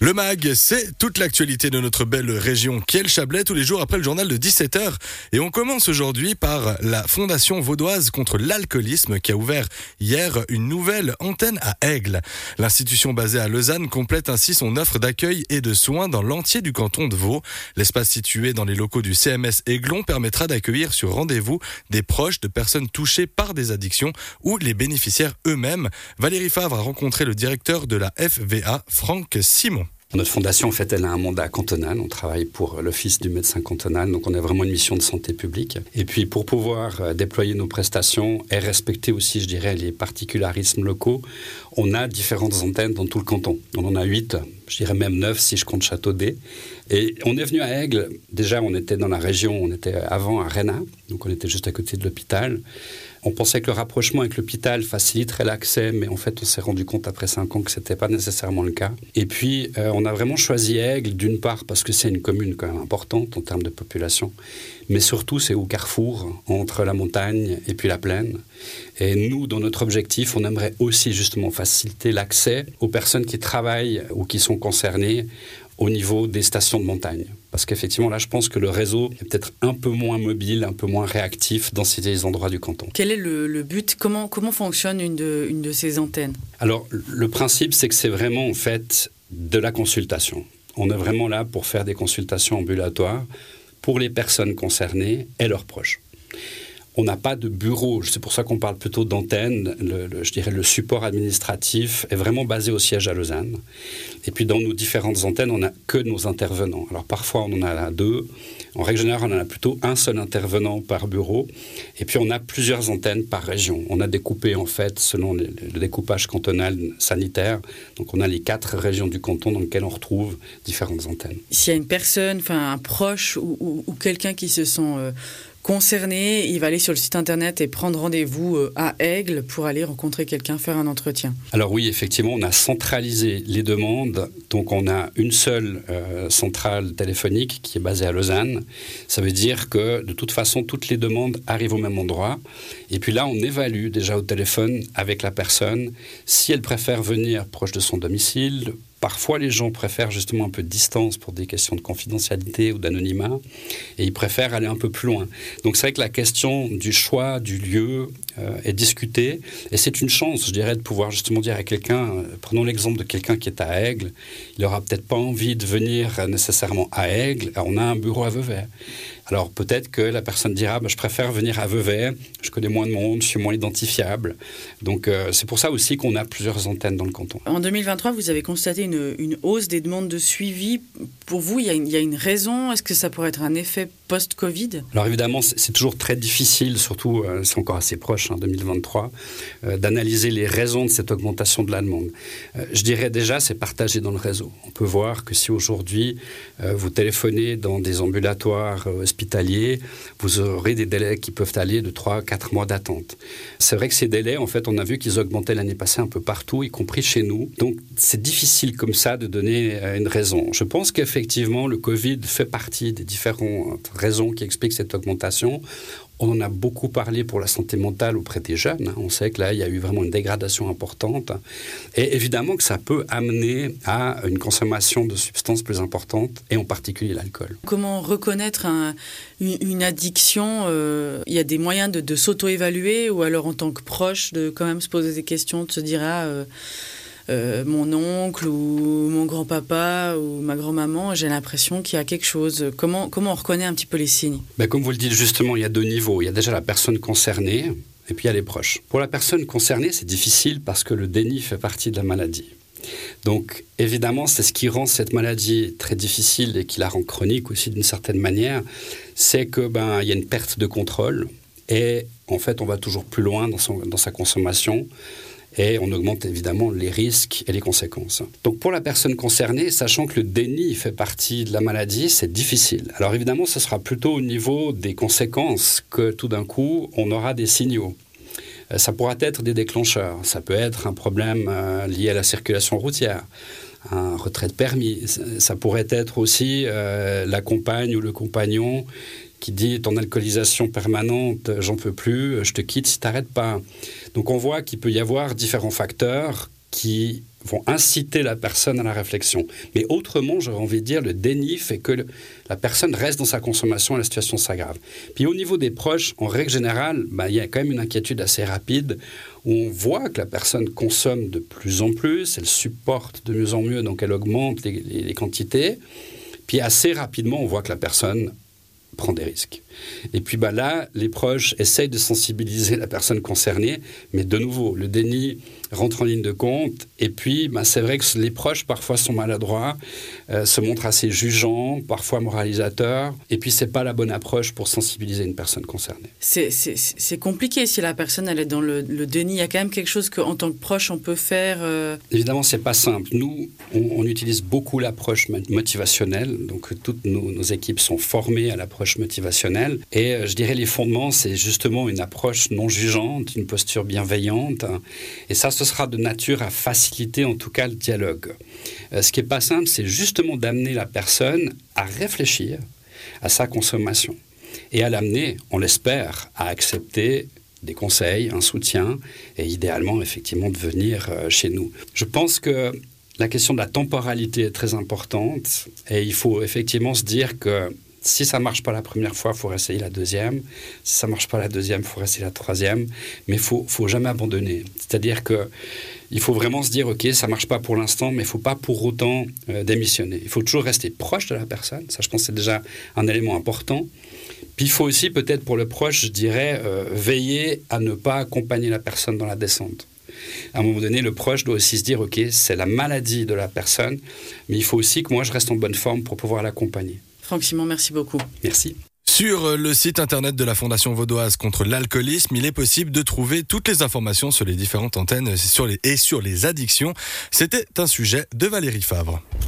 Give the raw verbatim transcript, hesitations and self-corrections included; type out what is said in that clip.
Le MAG, c'est toute l'actualité de notre belle région qu'est le Chablais, tous les jours après le journal de dix-sept heures. Et on commence aujourd'hui par la Fondation vaudoise contre l'alcoolisme qui a ouvert hier une nouvelle antenne à Aigle. L'institution basée à Lausanne complète ainsi son offre d'accueil et de soins dans l'entier du canton de Vaud. L'espace situé dans les locaux du C M S Aiglon permettra d'accueillir sur rendez-vous des proches de personnes touchées par des addictions ou les bénéficiaires eux-mêmes. Valérie Favre a rencontré le directeur de la F V A, Franck Simon. Notre fondation, en fait, elle a un mandat cantonal. On travaille pour l'Office du médecin cantonal, donc on a vraiment une mission de santé publique. Et puis, pour pouvoir déployer nos prestations et respecter aussi, je dirais, les particularismes locaux, on a différentes antennes dans tout le canton. On en a huit, je dirais même neuf si je compte Châteaudet. Et on est venu à Aigle. Déjà, on était dans la région, on était avant à Réna, donc on était juste à côté de l'hôpital. On pensait que le rapprochement avec l'hôpital faciliterait l'accès, mais en fait, on s'est rendu compte après cinq ans que ce n'était pas nécessairement le cas. Et puis, euh, on a vraiment choisi Aigle, d'une part, parce que c'est une commune quand même importante en termes de population, mais surtout, c'est au carrefour entre la montagne et puis la plaine. Et nous, dans notre objectif, on aimerait aussi justement faciliter l'accès aux personnes qui travaillent ou qui sont concernées au niveau des stations de montagne. Parce qu'effectivement, là, je pense que le réseau est peut-être un peu moins mobile, un peu moins réactif dans ces endroits du canton. Quel est le, le but ? Comment, comment fonctionne une de, une de ces antennes ? Alors, le principe, c'est que c'est vraiment, en fait, de la consultation. On est vraiment là pour faire des consultations ambulatoires pour les personnes concernées et leurs proches. On n'a pas de bureau, c'est pour ça qu'on parle plutôt d'antenne. Le, le, je dirais le support administratif est vraiment basé au siège à Lausanne. Et puis dans nos différentes antennes, on n'a que nos intervenants. Alors parfois on en a deux. En règle générale, on en a plutôt un seul intervenant par bureau. Et puis on a plusieurs antennes par région. On a découpé en fait selon le, le découpage cantonal sanitaire. Donc on a les quatre régions du canton dans lesquelles on retrouve différentes antennes. S'il y a une personne, enfin un proche ou, ou, ou quelqu'un qui se sent euh, concerné, il va aller sur le site internet et prendre rendez-vous à Aigle pour aller rencontrer quelqu'un, faire un entretien. Alors oui, effectivement, on a centralisé les demandes. Donc on a une seule euh, centrale téléphonique qui est basée à Lausanne. Ça veut dire que de toute façon, toutes les demandes arrivent au même endroit. Et puis là, on évalue déjà au téléphone avec la personne si elle préfère venir proche de son domicile. Parfois, les gens préfèrent justement un peu de distance pour des questions de confidentialité ou d'anonymat, et ils préfèrent aller un peu plus loin. Donc c'est vrai que la question du choix du lieu euh, est discutée, et c'est une chance, je dirais, de pouvoir justement dire à quelqu'un, euh, prenons l'exemple de quelqu'un qui est à Aigle, il n'aura peut-être pas envie de venir nécessairement à Aigle, on a un bureau à Vevey. Alors peut-être que la personne dira bah, « je préfère venir à Vevey, je connais moins de monde, je suis moins identifiable ». Donc euh, c'est pour ça aussi qu'on a plusieurs antennes dans le canton. En deux mille vingt-trois, vous avez constaté une, une hausse des demandes de suivi. Pour vous, il y a une, il y a une raison ? Est-ce que ça pourrait être un effet post-Covid ? Alors évidemment, c'est, c'est toujours très difficile, surtout, euh, c'est encore assez proche, hein, deux mille vingt-trois, euh, d'analyser les raisons de cette augmentation de la demande. Euh, je dirais déjà, c'est partagé dans le réseau. On peut voir que si aujourd'hui, euh, vous téléphonez dans des ambulatoires euh, hospitaliers, vous aurez des délais qui peuvent aller de trois à quatre mois d'attente. C'est vrai que ces délais, en fait, on a vu qu'ils augmentaient l'année passée un peu partout, y compris chez nous. Donc, c'est difficile comme ça de donner euh, une raison. Je pense qu'effectivement, le Covid fait partie des différentes raisons qui expliquent cette augmentation. On en a beaucoup parlé pour la santé mentale auprès des jeunes. On sait que là, il y a eu vraiment une dégradation importante. Et évidemment que ça peut amener à une consommation de substances plus importante, et en particulier l'alcool. Comment reconnaître un, une, une addiction ? euh, Il y a des moyens de, de s'auto-évaluer, ou alors en tant que proche, de quand même se poser des questions, de se dire ah, euh, Euh, mon oncle ou mon grand-papa ou ma grand-maman, j'ai l'impression qu'il y a quelque chose. Comment, comment on reconnaît un petit peu les signes ? Ben, comme vous le dites justement, il y a deux niveaux. Il y a déjà la personne concernée et puis il y a les proches. Pour la personne concernée, c'est difficile parce que le déni fait partie de la maladie. Donc évidemment, c'est ce qui rend cette maladie très difficile et qui la rend chronique aussi d'une certaine manière, c'est que ben, il y a une perte de contrôle et en fait, on va toujours plus loin dans, son, dans sa consommation. Et on augmente évidemment les risques et les conséquences. Donc pour la personne concernée, sachant que le déni fait partie de la maladie, c'est difficile. Alors évidemment, ce sera plutôt au niveau des conséquences que tout d'un coup, on aura des signaux. Ça pourra être des déclencheurs. Ça peut être un problème euh, lié à la circulation routière, un retrait de permis. Ça pourrait être aussi euh, la compagne ou le compagnon qui dit ton alcoolisation permanente, j'en peux plus, je te quitte si tu n'arrêtes pas. Donc on voit qu'il peut y avoir différents facteurs qui vont inciter la personne à la réflexion. Mais autrement, j'aurais envie de dire, le déni fait que le, la personne reste dans sa consommation et la situation s'aggrave. Puis au niveau des proches, en règle générale, ben, il y a quand même une inquiétude assez rapide où on voit que la personne consomme de plus en plus, elle supporte de mieux en mieux, donc elle augmente les, les, les quantités. Puis assez rapidement, on voit que la personne prend des risques. Et puis bah là, les proches essayent de sensibiliser la personne concernée, mais de nouveau, le déni rentre en ligne de compte. Et puis, bah, c'est vrai que les proches parfois sont maladroits, euh, se montrent assez jugeants, parfois moralisateurs. Et puis, c'est pas la bonne approche pour sensibiliser une personne concernée. C'est, c'est, c'est compliqué si la personne elle est dans le, le déni. Il y a quand même quelque chose qu'en tant que proche, on peut faire. Euh... Évidemment, c'est pas simple. Nous, on, on utilise beaucoup l'approche motivationnelle. Donc, toutes nos, nos équipes sont formées à l'approche motivationnelle. Et euh, je dirais les fondements, c'est justement une approche non jugeante, une posture bienveillante. Et ça, ce sera de nature à faciliter en tout cas le dialogue. Euh, ce qui n'est pas simple, c'est justement d'amener la personne à réfléchir à sa consommation et à l'amener, on l'espère, à accepter des conseils, un soutien et idéalement, effectivement, de venir euh, chez nous. Je pense que la question de la temporalité est très importante et il faut effectivement se dire que si ça ne marche pas la première fois, il faut réessayer la deuxième. Si ça ne marche pas la deuxième, il faut réessayer la troisième. Mais il ne faut, faut jamais abandonner. C'est-à-dire qu'il faut vraiment se dire, OK, ça ne marche pas pour l'instant, mais il ne faut pas pour autant euh, démissionner. Il faut toujours rester proche de la personne. Ça, je pense que c'est déjà un élément important. Puis il faut aussi, peut-être pour le proche, je dirais, euh, veiller à ne pas accompagner la personne dans la descente. À un moment donné, le proche doit aussi se dire, OK, c'est la maladie de la personne, mais il faut aussi que moi, je reste en bonne forme pour pouvoir l'accompagner. Franck Simon, merci beaucoup. Merci. Sur le site internet de la Fondation Vaudoise contre l'alcoolisme, il est possible de trouver toutes les informations sur les différentes antennes sur les, et sur les addictions. C'était un sujet de Valérie Favre.